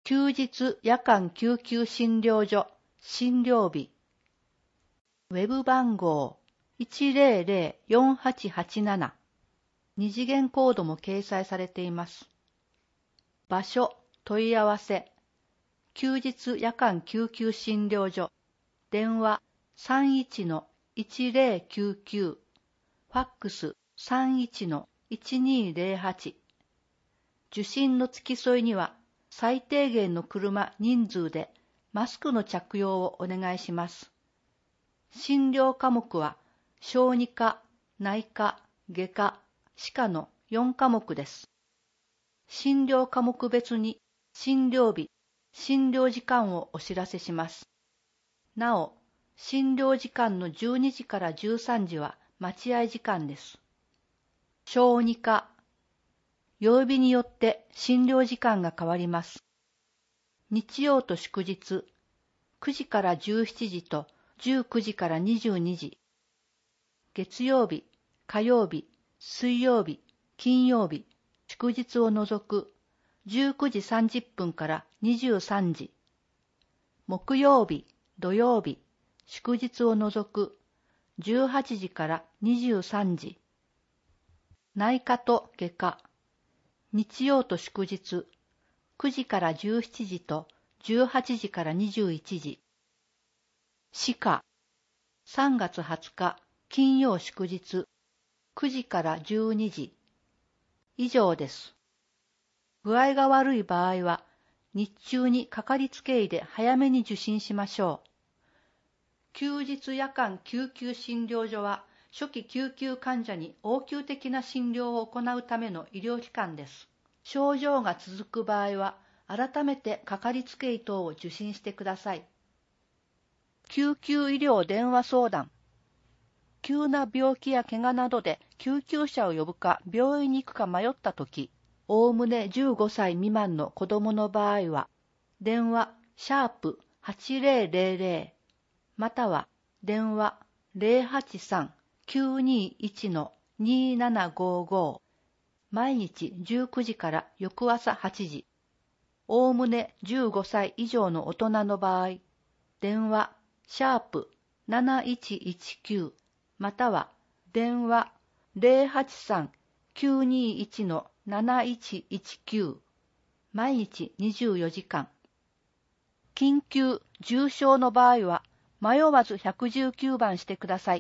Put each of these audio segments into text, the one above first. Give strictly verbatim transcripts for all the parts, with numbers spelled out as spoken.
休日夜間救急診療所診療日。ウェブ番号 いちゼロゼロ よんはちはちなな。二次元コードも掲載されています。場所、問い合わせ。休日夜間救急診療所。電話 さんいちのいちゼロきゅうきゅう。ファックス さんいちのいちにゼロはち。受診の付き添いには最低限の車人数でマスクの着用をお願いします。診療科目は小児科、内科、外科、歯科のよん科目です。診療科目別に診療日、診療時間をお知らせします。なお、診療時間のじゅうにじからじゅうさんじは待合時間です。小児科、曜日によって診療時間が変わります。日曜と祝日、くじからじゅうしちじとじゅうくじからにじゅうにじ。月曜日、火曜日、水曜日、金曜日、祝日を除くじゅうくじさんじゅっぷんからにじゅうさんじ。木曜日、土曜日、祝日を除くじゅうはちじからにじゅうさんじ。内科と外科、日曜と祝日、くじからじゅうしちじとじゅうはちじからにじゅういちじ。歯科、さんがつはつか金曜祝日、くじからじゅうにじ。以上です。具合が悪い場合は、日中にかかりつけ医で早めに受診しましょう。休日夜間救急診療所は、初期救急患者に応急的な診療を行うための医療機関です。症状が続く場合は、改めてかかりつけ医等を受診してください。救急医療電話相談。急な病気や怪我などで救急車を呼ぶか病院に行くか迷ったとき、おおむねじゅうごさい未満の子供の場合は、電話シャープはちゼロゼロゼロまたは電話 ゼロはちさん きゅうにいち にななごご。毎日じゅうくじから翌朝はちじ。おおむねじゅうごさい以上の大人の場合、電話シャープなないちいちきゅうまたは電話 ゼロはちさん きゅうにいち なないちいちきゅう。毎日にじゅうよじかん。緊急、重症の場合は迷わずいちいちきゅうばんしてください。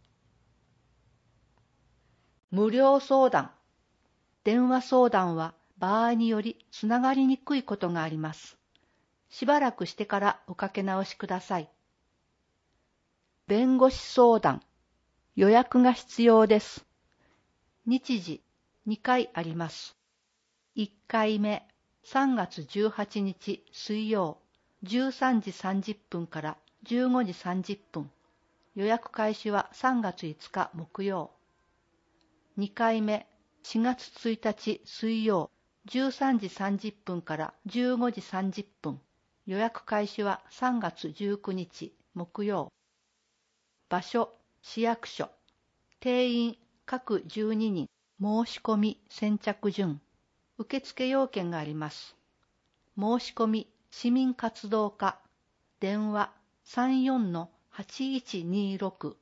無料相談。電話相談は場合によりつながりにくいことがあります。しばらくしてからおかけ直しください。弁護士相談。予約が必要です。日時にかいあります。いっかいめ、さんがつじゅうはちにち水曜、じゅうさんじさんじゅっぷんからじゅうごじさんじゅっぷん。予約開始はさんがついつか木曜。にかいめ、しがつついたち水曜、じゅうさんじさんじゅっぷんからじゅうごじさんじゅっぷん。予約開始はさんがつじゅうくにち木曜。場所、市役所。定員各じゅうににん。申し込み先着順。受付要件があります。申し込み市民活動課。電話 さんよんのはちいちにろく。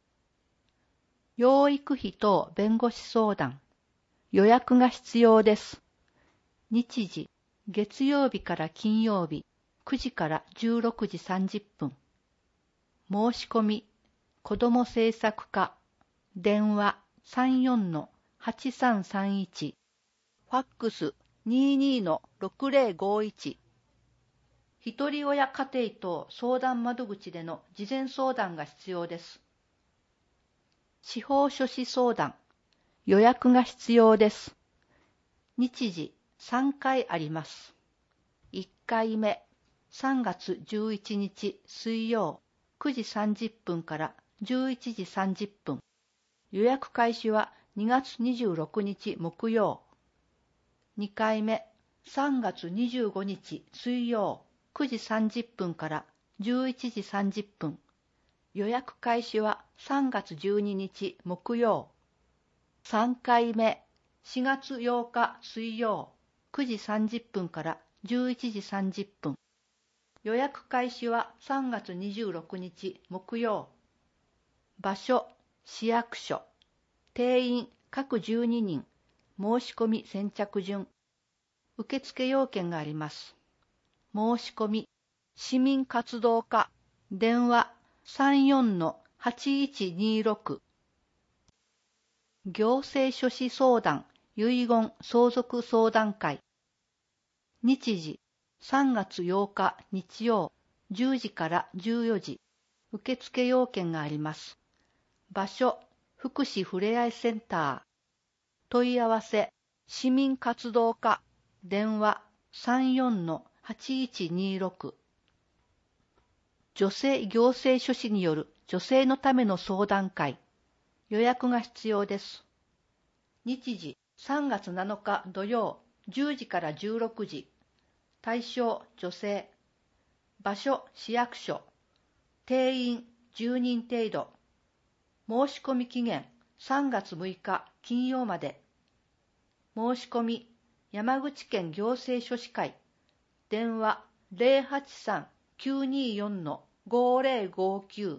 養育費等弁護士相談。予約が必要です。日時、月曜日から金曜日、くじからじゅうろくじさんじゅっぷん。申し込み、子ども政策課。電話 さんよんのはちさんさんいち。ファックス にじゅうにのろくゼロごいち。ひとり親家庭等相談窓口での事前相談が必要です。司法書士相談。予約が必要です。日時さんかいあります。いっかいめ、さんがつじゅういちにち水曜、くじさんじゅっぷんからじゅういちじさんじゅっぷん。予約開始はにがつにじゅうろくにち木曜。にかいめ、さんがつにじゅうごにち水曜、くじさんじゅっぷんからじゅういちじさんじゅっぷん。予約開始はさんがつじゅうににち木曜。さんかいめ、しがつようか水曜、くじさんじゅっぷんからじゅういちじさんじゅっぷん。予約開始はさんがつにじゅうろくにち木曜。場所、市役所。定員各じゅうににん。申し込み先着順。受付要件があります。申し込み、市民活動課、電話 さんよんのはちいちにろく。行政書士相談、遺言相続相談会。日時、さんがつようか日曜、じゅうじからじゅうよじ。受付要件があります。場所、福祉ふれあいセンター。問い合わせ、市民活動課、電話 さんよんのはちいちにろく。女性行政書士による女性のための相談会。予約が必要です。日時、さんがつなのか土曜、じゅうじからじゅうろくじ。対象、女性。場所、市役所。定員、じゅうにん程度。申し込み期限、さんがつむいか金曜まで。申し込み、山口県行政書士会。電話 ゼロはちさんきゅうによんのごゼロごきゅう。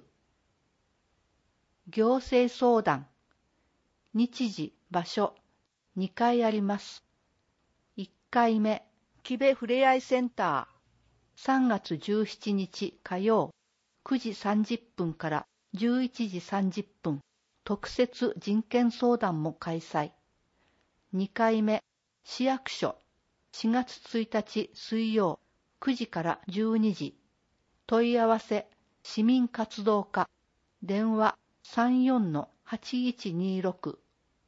行政相談。日時、場所、にかいあります。いっかいめ、木部ふれあいセンター。さんがつじゅうしちにち火曜、くじさんじゅっぷんからじゅういちじさんじゅっぷん、特設人権相談も開催。にかいめ、市役所、しがつついたち水曜、くじからじゅうにじ。問い合わせ、市民活動課、電話 さんよんのはちいちにろく。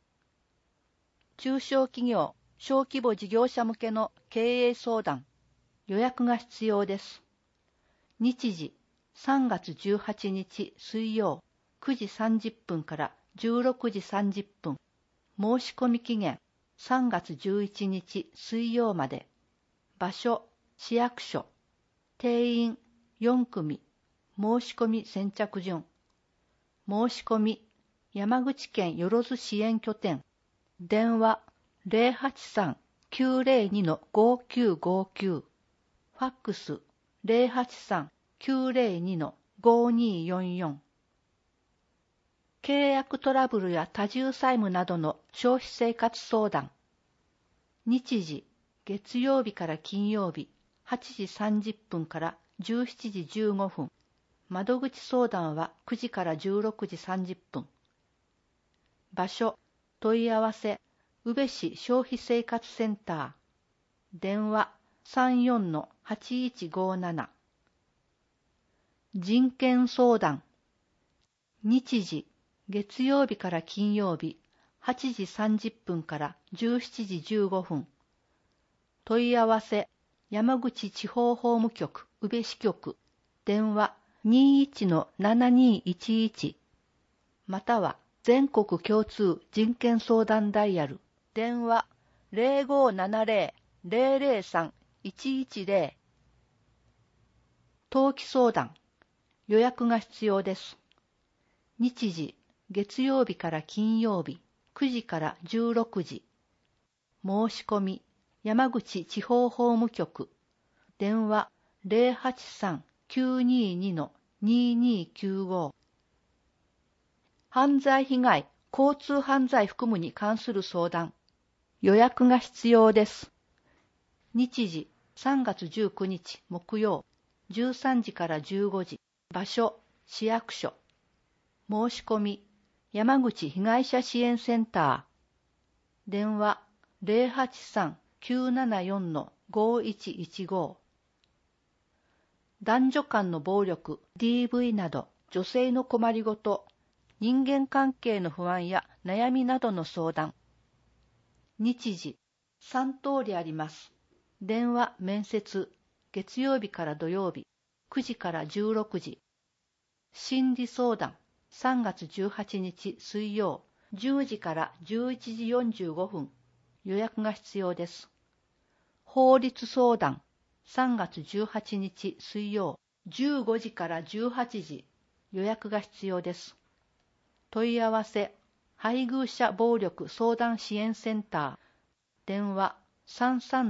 中小企業、小規模事業者向けの経営相談。予約が必要です。日時、さんがつじゅうはちにち水曜、くじさんじゅっぷんからじゅうろくじさんじゅっぷん。申し込み期限、さんがつじゅういちにち水曜まで。場所、市役所。定員よんくみ。申し込み先着順。申し込み、山口県よろず支援拠点。電話 ゼロはちさんきゅうゼロにのごきゅうごきゅう。ファックス ゼロはちさんきゅうゼロにのごによんよん。契約トラブルや多重債務などの消費生活相談。日時、月曜日から金曜日、はちじさんじゅっぷんからじゅうしちじじゅうごふん。窓口相談はくじからじゅうろくじさんじゅっぷん。場所、問い合わせ、宇部市消費生活センター。電話 さんよんのはちいちごなな。人権相談。日時、月曜日から金曜日、はちじさんじゅっぷんからじゅうしちじじゅうごふん。問い合わせ、山口地方法務局宇部支局。電話 にいちのななにいちいち。または全国共通人権相談ダイヤル。電話 ゼロごななゼロ ゼロゼロさん いちいちゼロ。登記相談。予約が必要です。日時、月曜日から金曜日、くじからじゅうろくじ。申し込み、山口地方法務局。電話 ゼロはちさんきゅうににのににきゅうご。犯罪被害、交通犯罪含むに関する相談。予約が必要です。日時、さんがつじゅうくにち木曜、じゅうさんじからじゅうごじ。場所、市役所。申し込み、山口被害者支援センター。電話 ゼロはちさんきゅうななよんのごいちいちご。男女間の暴力、ディーブイ など、女性の困りごと、人間関係の不安や悩みなどの相談。日時、さんとおりあります。電話、面接、月曜日から土曜日、くじからじゅうろくじ。心理相談、さんがつじゅうはちにち水曜、じゅうじからじゅういちじよんじゅうごふん。予約が必要です。法律相談、さんがつじゅうはちにち水曜、じゅうごじからじゅうはちじ。予約が必要です。問い合わせ、配偶者暴力相談支援センター。電話 さんさんの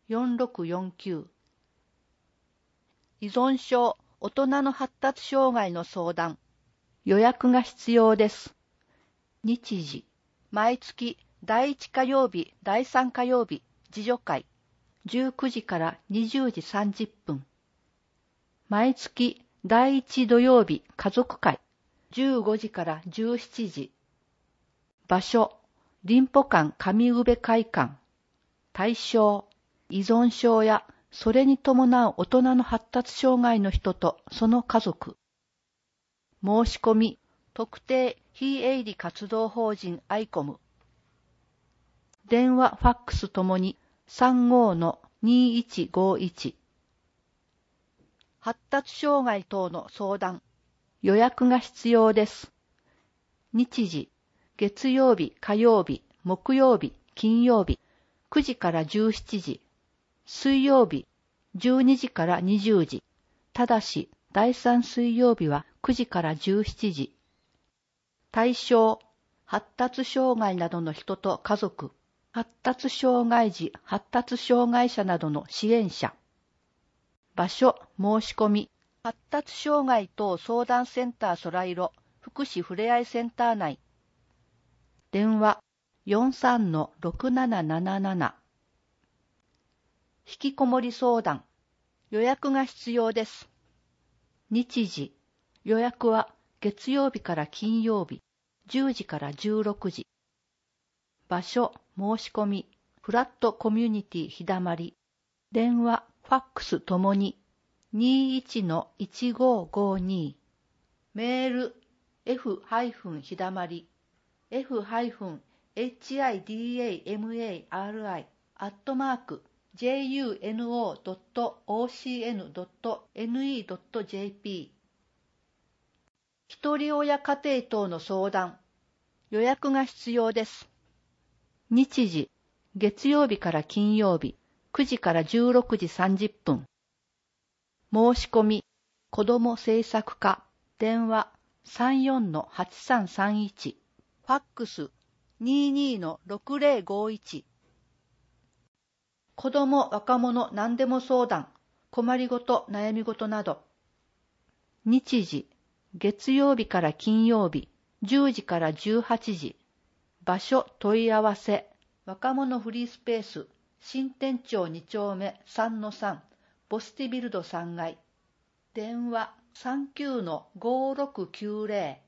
よんろくよんきゅう。依存症、大人の発達障害の相談。予約が必要です。日時、毎月だいいち火曜日、だいさん火曜日、自助会、じゅうくじからにじゅうじさんじゅっぷん。毎月だいいち土曜日、家族会、じゅうごじからじゅうしちじ。場所、林保館上宇部会館。対象、依存症やそれに伴う大人の発達障害の人とその家族。申し込み、特定非営利活動法人アイコム。電話、ファックスともに さんごのにいちごいち。発達障害等の相談。予約が必要です。日時、月曜日、火曜日、木曜日、金曜日、くじからじゅうしちじ。水曜日、じゅうにじからにじゅうじ。ただし、だいさん水曜日はくじからじゅうしちじ。対象、発達障害などの人と家族、発達障害児、発達障害者などの支援者。場所、申し込み、発達障害等相談センターそらいろ福祉ふれあいセンター内。電話 よんさんのろくなななななな。引きこもり相談。予約が必要です。日時、予約は月曜日から金曜日、じゅうじからじゅうろくじ。場所、申し込み、フラットコミュニティひだまり。電話、ファックスともに にいちのいちごごに。メール、f- ひだまり、f- ヒダマリ、アットマーク、ジェイユーエヌオードットオーシーエヌドットエヌイードットジェーピー。一人親家庭等の相談。予約が必要です。日時、月曜日から金曜日、くじからじゅうろくじさんじゅっぷん。申し込み、子ども政策課、電話 さんよんのはちさんさんいち、ファックス にじゅうにのろくぜろごいち。子ども若者何でも相談、困りごと悩みごとなど。日時、月曜日から金曜日、じゅうじからじゅうはちじ。場所問い合わせ、若者フリースペース、新店町に丁目 さんのさん、ボスティビルドさんがい。電話 さんきゅうのごろくきゅうぜろ。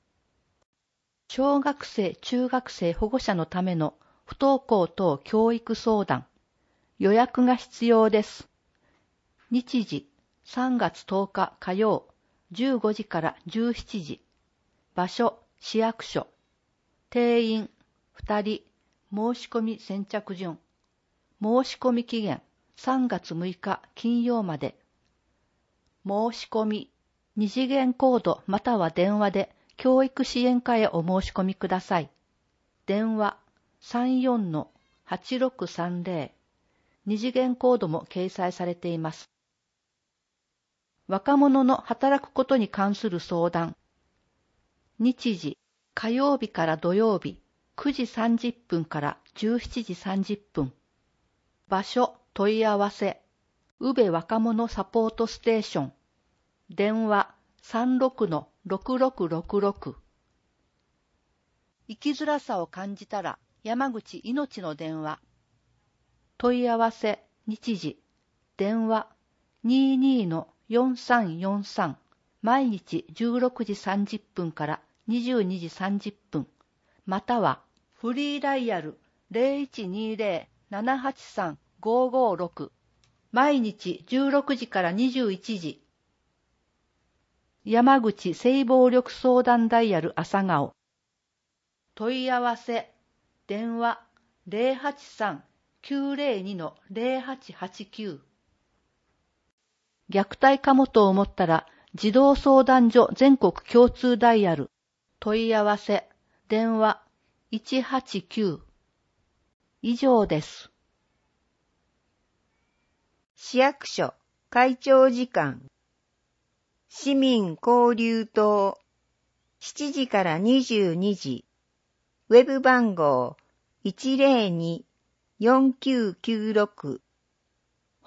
小学生、中学生保護者のための不登校等教育相談。予約が必要です。日時、さんがつとおか火曜、じゅうごじからじゅうしちじ。場所、市役所。定員、ふたり。申し込み先着順。申し込み期限、さんがつむいか金曜まで。申し込み、二次元コードまたは電話で教育支援課へお申し込みください。電話 さんよんのはちろくさんぜろ。二次元コードも掲載されています。若者の働くことに関する相談。日時、火曜日から土曜日、くじさんじゅっぷんからじゅうしちじさんじゅっぷん。場所、問い合わせ、宇部若者サポートステーション。電話 さんろくのろくろくろくろく。生きづらさを感じたら山口いのちの電話。問い合わせ、日時、電話 にじゅうにのよんさんよんさん。毎日じゅうろくじさんじゅっぷんからにじゅうにじさんじゅっぷん。またはフリーダイヤル ゼロいちにゼロ ななはちさん ごごろく。毎日じゅうろくじからにじゅういちじ。山口性暴力相談ダイヤル朝顔。問い合わせ、電話 ゼロはちさん きゅうゼロにのゼロはちはちきゅう。虐待かもと思ったら児童相談所全国共通ダイヤル。問い合わせ、電話いちはちきゅう。以上です。 市役所会長時間。市民交流棟しちじからにじゅうにじ。ウェブ番号 いちゼロに よんきゅうきゅうろく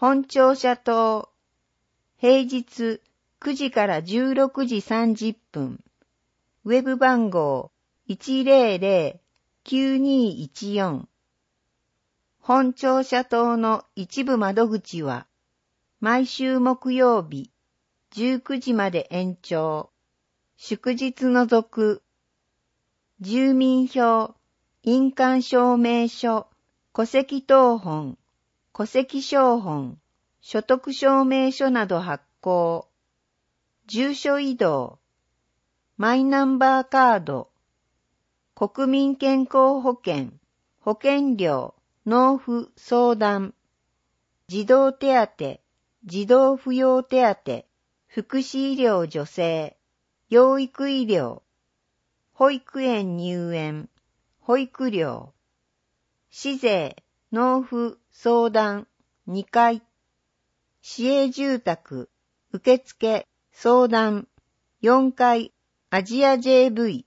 本庁舎棟。平日くじからじゅうろくじさんじゅっぷん。ウェブ番号 いちゼロゼロ きゅうにいちよん。本庁舎棟の一部窓口は、毎週木曜日じゅうくじまで延長。祝日除く。住民票、印鑑証明書、戸籍謄本、戸籍抄本、所得証明書など発行。住所移動、マイナンバーカード、国民健康保険、保険料、納付相談、児童手当、児童扶養手当、福祉医療助成、養育医療、保育園入園、保育料、市税、納付相談、にかい、市営住宅、受付、相談、よんかい、アジア ジェーブイ。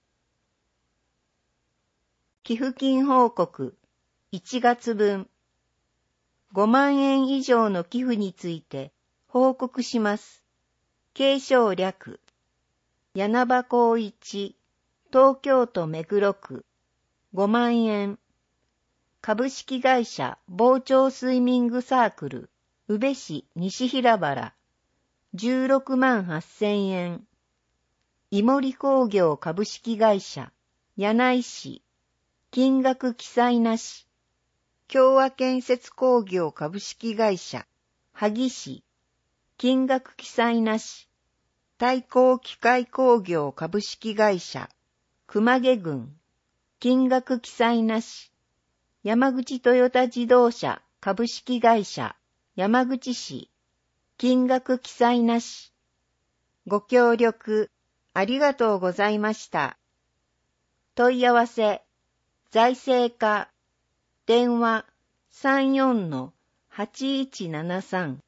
寄付金報告、いちがつぶん。ごまんえん以上の寄付について報告します。継承略。柳葉光一、東京都目黒区、ごまんえん。株式会社傍聴スイミングサークル、宇部市西平原、じゅうろくまんはっせんえん。井森工業株式会社、柳井市、金額記載なし。共和建設工業株式会社、萩市、金額記載なし。大光機械工業株式会社、熊毛郡、金額記載なし。山口トヨタ自動車株式会社、山口市、金額記載なし。ご協力ありがとうございました。問い合わせ、財政課、電話 さんよんのはちいちななさん。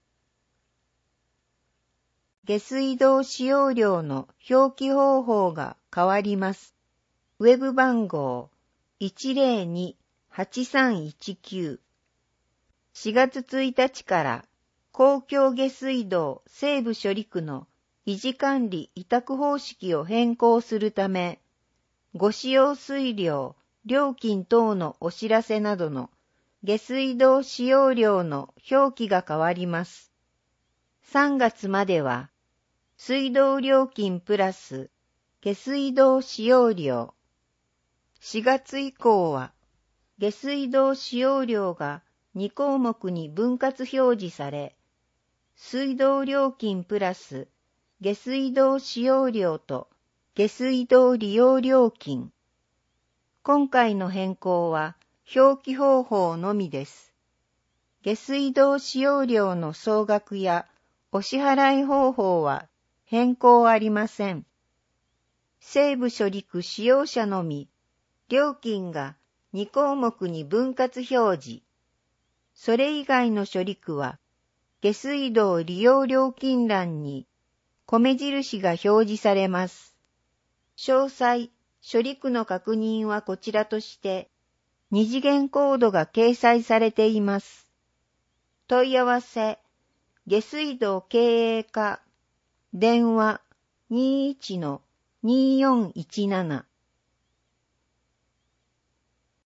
下水道使用量の表記方法が変わります。ウェブ番号 いちゼロに はちさんいちきゅう。しがつついたちから公共下水道西部処理区の維持管理委託方式を変更するため、ご使用水量、料金等のお知らせなどの下水道使用量の表記が変わります。さんがつまでは、水道料金プラス下水道使用量。しがつ以降は、下水道使用量がにこうもくに分割表示され、水道料金プラス下水道使用量と下水道利用料金。今回の変更は表記方法のみです。下水道使用量の総額やお支払い方法は変更ありません。西部処理区使用者のみ、料金がにこうもくに分割表示。それ以外の処理区は、下水道利用料金欄に米印が表示されます。詳細、処理区の確認はこちらとして、二次元コードが掲載されています。問い合わせ、下水道経営課、電話 にじゅういちのにーよんいちなな。